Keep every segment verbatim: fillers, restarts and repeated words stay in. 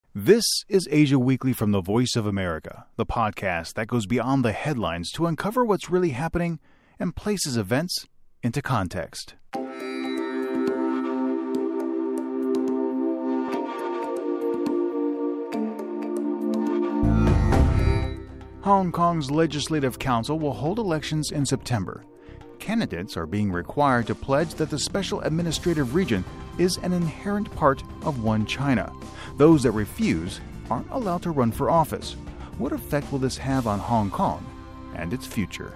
This is Asia Weekly from the Voice of America, the podcast that goes beyond the headlines to uncover what's really happening and places events into context. Hong Kong's Legislative Council will hold elections in September. Candidates are being required to pledge that the Special Administrative Region is an inherent part of One China. Those that refuse aren't allowed to run for office. What effect will this have on Hong Kong and its future?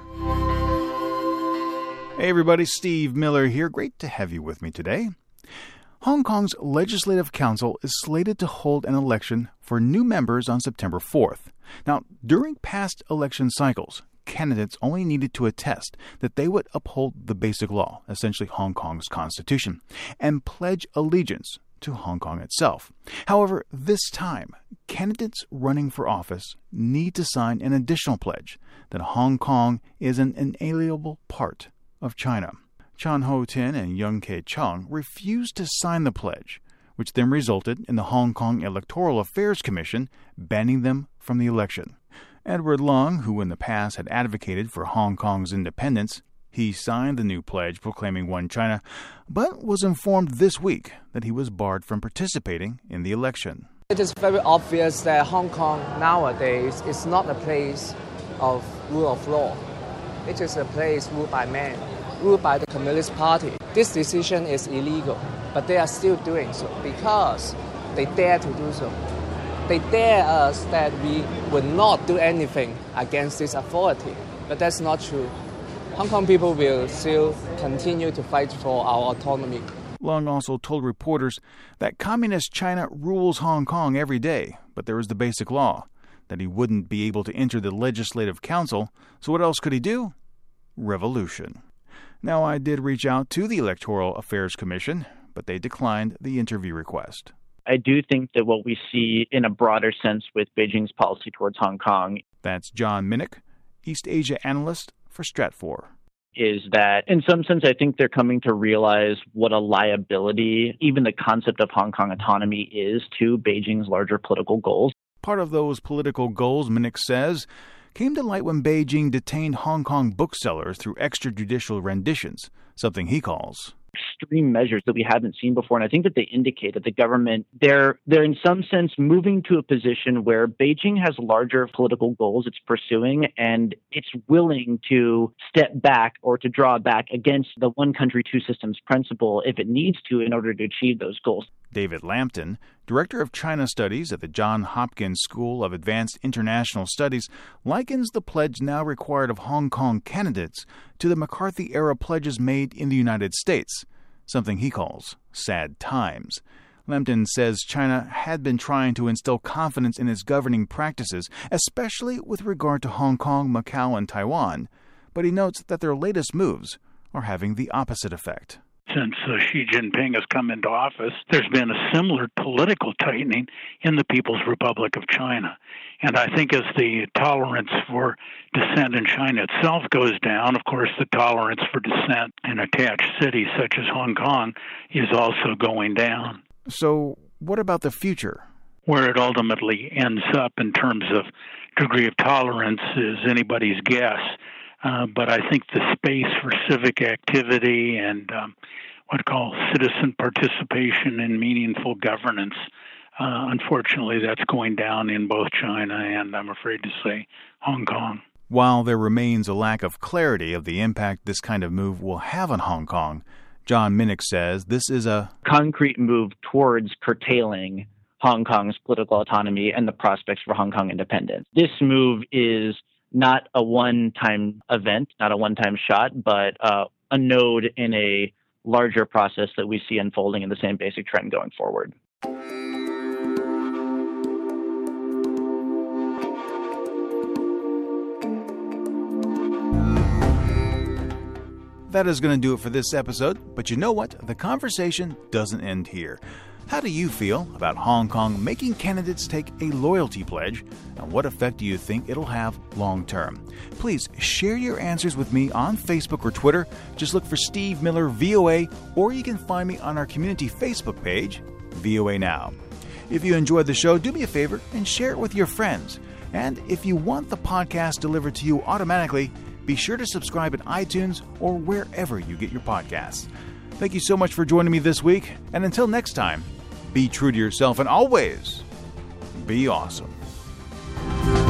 Hey everybody, Steve Miller here. Great to have you with me today. Hong Kong's Legislative Council is slated to hold an election for new members on September fourth. Now, during past election cycles, candidates only needed to attest that they would uphold the basic law, essentially Hong Kong's constitution, and pledge allegiance to Hong Kong itself. However, this time, candidates running for office need to sign an additional pledge that Hong Kong is an inalienable part of China. Chan Ho-tin and Yung Kee-chung refused to sign the pledge, which then resulted in the Hong Kong Electoral Affairs Commission banning them from the election. Edward Leung, who in the past had advocated for Hong Kong's independence, he signed the new pledge proclaiming One China, but was informed this week that he was barred from participating in the election. It is very obvious that Hong Kong nowadays is not a place of rule of law. It is a place ruled by men, ruled by the Communist Party. This decision is illegal, but they are still doing so because they dare to do so. They dare us that we would not do anything against this authority, but that's not true. Hong Kong people will still continue to fight for our autonomy. Leung also told reporters that Communist China rules Hong Kong every day, but there is the basic law, that he wouldn't be able to enter the Legislative Council, so what else could he do? Revolution. Now, I did reach out to the Electoral Affairs Commission, but they declined the interview request. I do think that what we see in a broader sense with Beijing's policy towards Hong Kong, that's John Minnick, East Asia analyst for Stratfor, is that in some sense I think they're coming to realize what a liability even the concept of Hong Kong autonomy is to Beijing's larger political goals. Part of those political goals, Minnick says, came to light when Beijing detained Hong Kong booksellers through extrajudicial renditions, something he calls extreme measures that we haven't seen before. And I think that they indicate that the government, they're, they're in some sense moving to a position where Beijing has larger political goals it's pursuing, and it's willing to step back or to draw back against the one country, two systems principle if it needs to in order to achieve those goals. David Lampton, Director of China Studies at the Johns Hopkins School of Advanced International Studies, likens the pledge now required of Hong Kong candidates to the McCarthy-era pledges made in the United States, something he calls sad times. Lampton says China had been trying to instill confidence in its governing practices, especially with regard to Hong Kong, Macau, and Taiwan, but he notes that their latest moves are having the opposite effect. Since uh, Xi Jinping has come into office, there's been a similar political tightening in the People's Republic of China. And I think as the tolerance for dissent in China itself goes down, of course, the tolerance for dissent in attached cities such as Hong Kong is also going down. So what about the future? Where it ultimately ends up in terms of degree of tolerance is anybody's guess. Uh, but I think the space for civic activity and um, what I call citizen participation in meaningful governance, uh, unfortunately, that's going down in both China and, I'm afraid to say, Hong Kong. While there remains a lack of clarity of the impact this kind of move will have on Hong Kong, John Minnick says this is a concrete move towards curtailing Hong Kong's political autonomy and the prospects for Hong Kong independence. This move is not a one-time event, not a one-time shot, but uh, a node in a larger process that we see unfolding in the same basic trend going forward. That is going to do it for this episode, but you know what? The conversation doesn't end here. How do you feel about Hong Kong making candidates take a loyalty pledge, and what effect do you think it'll have long term? Please share your answers with me on Facebook or Twitter. Just look for Steve Miller V O A, or you can find me on our community Facebook page, V O A Now. If you enjoyed the show, do me a favor and share it with your friends. And if you want the podcast delivered to you automatically, be sure to subscribe in iTunes or wherever you get your podcasts. Thank you so much for joining me this week. And until next time, be true to yourself and always be awesome.